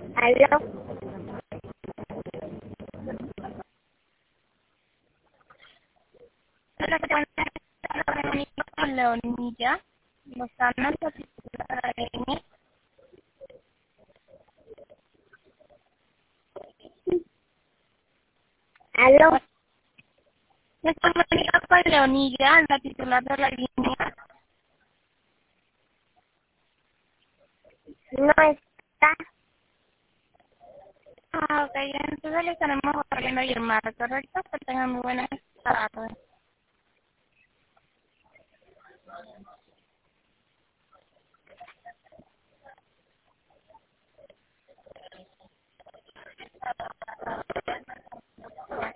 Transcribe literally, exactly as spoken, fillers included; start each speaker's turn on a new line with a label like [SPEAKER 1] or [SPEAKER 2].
[SPEAKER 1] Aló.
[SPEAKER 2] Hola, buenas tardes, con Leonilla Lozano, la titular de Emi.
[SPEAKER 1] Aló.
[SPEAKER 2] Me comunico con Leonilla, la titular de la línea.
[SPEAKER 1] No está.
[SPEAKER 2] Ah, ok, entonces le estaremos volviendo a llamar, ¿correcto? Que tengan muy buenas tardes.